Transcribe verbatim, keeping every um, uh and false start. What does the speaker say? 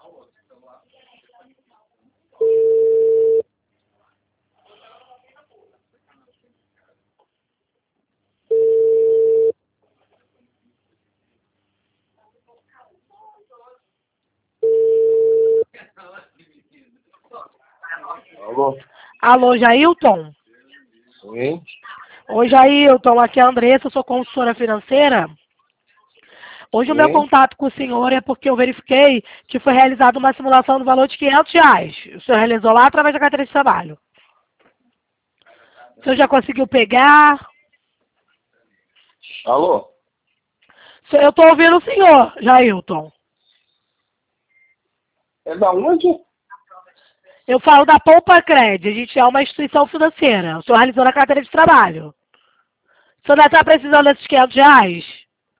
Alô? Alô, Jailton? Sim? Oi, Jailton, aqui é a Andressa, eu sou consultora financeira. Hoje o meu Sim? contato com o senhor é porque eu verifiquei que foi realizada uma simulação do valor de quinhentos reais. O senhor realizou lá através da carteira de trabalho. O senhor já conseguiu pegar? Alô? Eu estou ouvindo o senhor, Jailton. É da onde? Eu falo da Poupa Cred, a gente é uma instituição financeira. O senhor realizou na carteira de trabalho. O senhor ainda está precisando desses quinhentos reais?